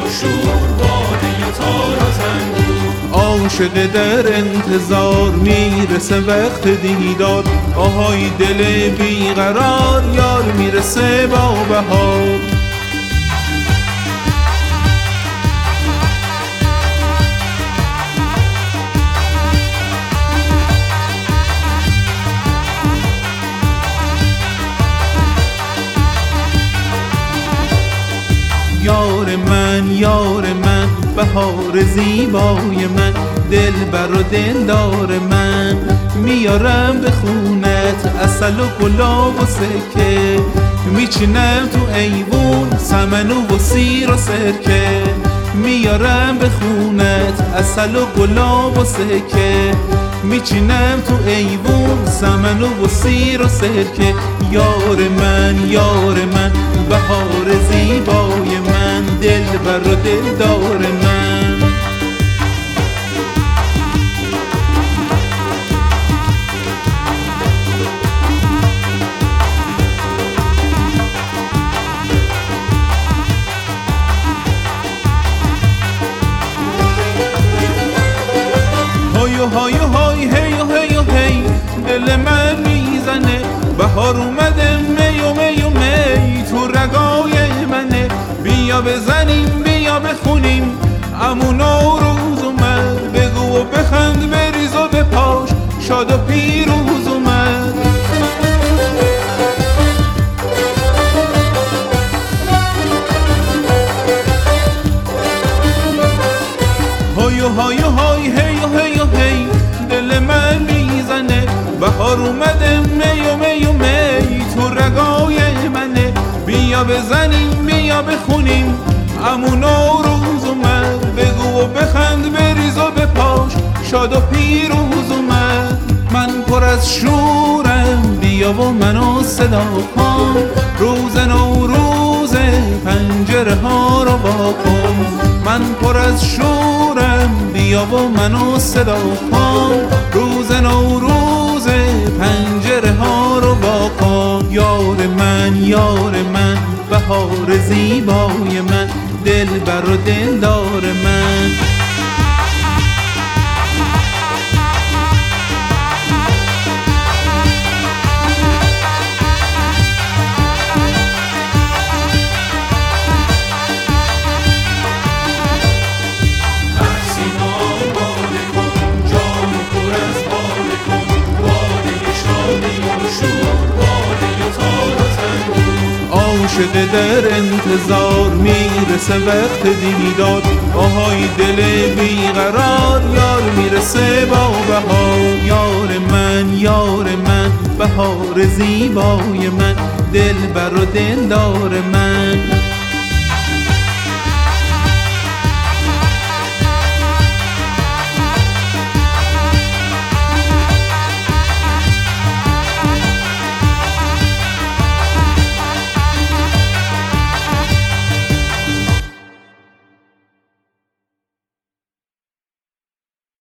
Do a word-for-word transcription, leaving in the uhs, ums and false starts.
و شور، باده یا تار و زنبور. عاشق در انتظار میرسه وقت دیدار، آهای دل بیقرار یار میرسه با بهار. یار من یار من بهار زیبای من، دلبر و دلدار من، میارم به خونت عسل و گلاب و سکه، میچینم تو ایوون سمن و سیر و سرکه، میارم به خونت عسل و گلاب و سکه، میچینم تو ایوون سمن و سیر و سرکه. یار من یار من بهار زیبای من، دلبر و دلدار من. های های های هی و هی و هی دل من میزنه، بهار اومده می و می و می تو رگای منه. بیا بزنیم بیا بخونیم عمو نوروز اومد، بگو و بخند بریز و بپاش شاد و پیروز اومد. های های های هی و هی و هی دل من میزنه، بهار اومده می و می و می تو رگای منه. بیا بزنیم بیا بخونیم عمو نوروز اومد، بگو و بخند بریز و بپاش شاد و پیروز اومد. من پر از شورم بیا و منو صدا کن، روز نوروز پنجره ها رو وا کن. من پر از شورم بیا و منو صدا کن، روز نوروز پنجره ها رو وا کن. یار من یار من بهار زیبای من، دلبر و دلدار من. عاشق در انتظار میرسه وقت دیدار، آهای دل بیقرار یار میرسه با بهار. یار من یار من بهار زیبای من، دلبر و دلدار من.